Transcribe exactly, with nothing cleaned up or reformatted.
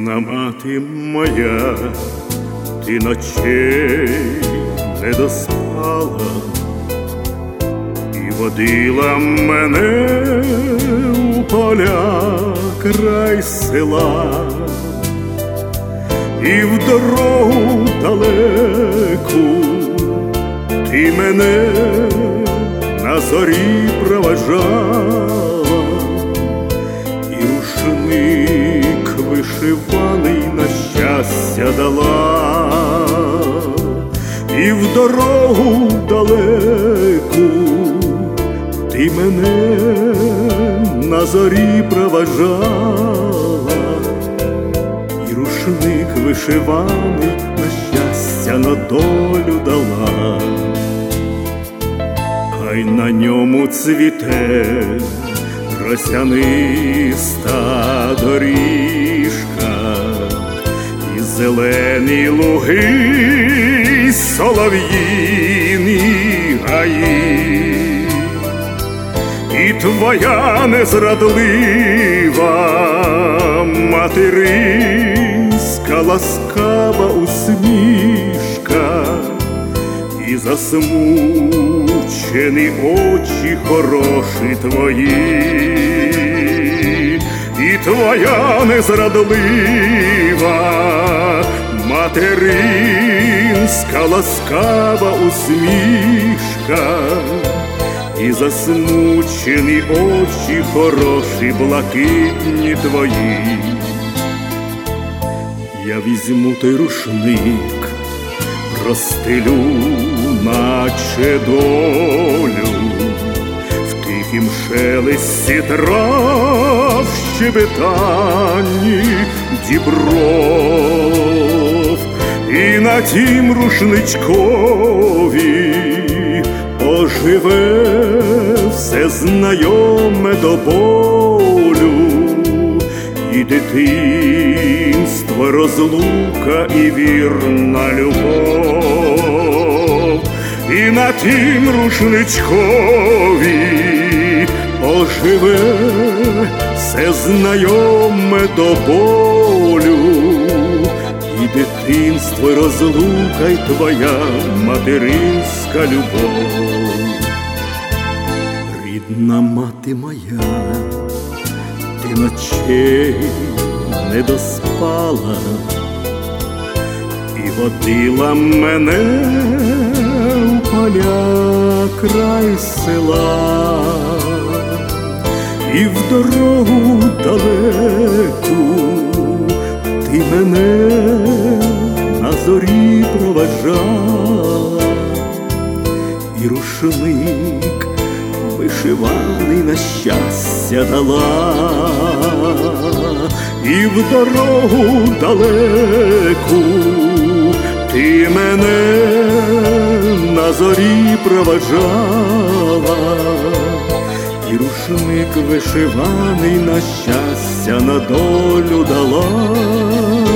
Рідна мати моя, ти ночей не доспала і водила мене у поля край села, і в дорогу далеку ти мене на зорі проважала, і рушник вишиваний на щастя дала, і в дорогу далеку ти мене на зорі проважала, і рушник вишиваний на щастя на долю дала. Хай на ньому цвіте росяниста доріжка, і зелені луги, й солов'їні гаї, і твоя незрадлива материнська ласкава усмішка, і засмучені очі хороші твої, і твоя незрадлива материнська ласкава усмішка, і засмучені очі хороші блакитні твої. Я візьму той рушник, розстелю, наче долю, в тихім шелесті трав, щебетанні дібров, і на тім рушничкові оживе все знайоме до болю, і дитинство, розлука і вірна любов, і на тім рушничкові оживе все знайоме до болю, і дитинство, розлука, й твоя материнська любов. Рідна мати моя, ти ночей не доспала і водила мене у поля край села, і в дорогу далеку ти мене на зорі проважала, і рушник вишиваний на щастя дала, і в дорогу далеку ти мене на зорі проважала, і рушник вишиваний на щастя на долю дала.